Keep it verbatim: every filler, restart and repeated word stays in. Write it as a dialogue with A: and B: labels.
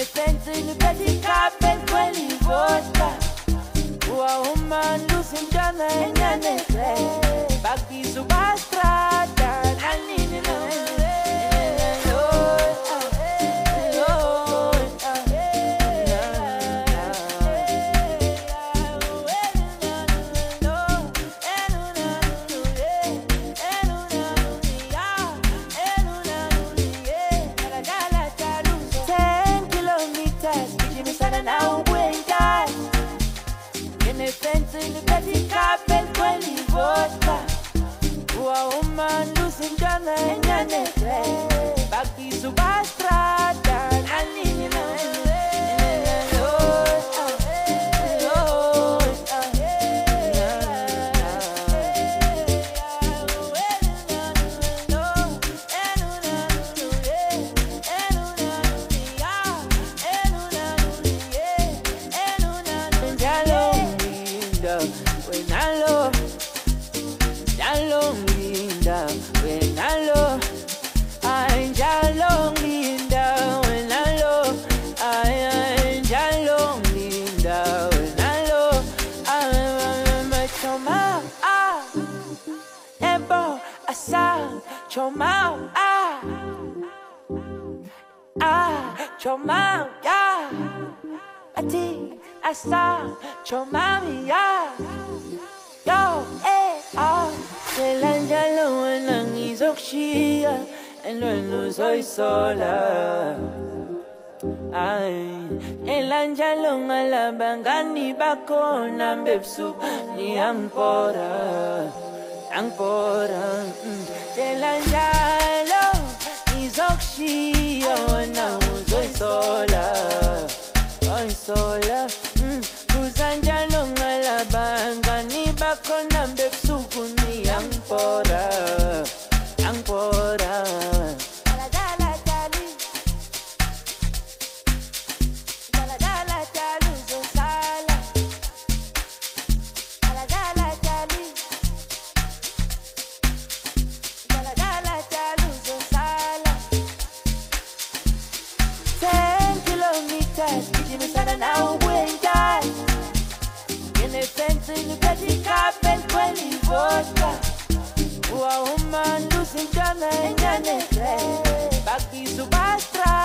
A: fence in the petty carpet, quelli vodka. Ua uma luz in jana e nyane Baki subastrada, nanini no Ten kilometers, Jimmy Sana now going down. Fence in the petty carpet, quelli vodka. Ua uma luz in jana e nyane Baki subastrada, nanini no When I love, I long Linda. When I love, I long Linda. When I love, I long Linda. When I love, I my choma ah, ebo asa choma ah, ah choma ya, ati asa choma ya. Yo, eh, ah, el ángel en isoxia, en lo soy sola. Ay, el ángel en la bangani bacona bepsu ni ancora, ancora. El ángel isoxia, no soy sola, soy sola. Kuzanjalo ngalabanga ni bako nambe sukuni ancora, ancora. Dala dala dali, dala dala dali zonsala, dala dala dali, dala dala dali zonsala. Ten kilometers, Jimmy Sana now going down. Fence in the petty carpet, quelli vodka. Ua uma luz in jana e nyane Baki subastra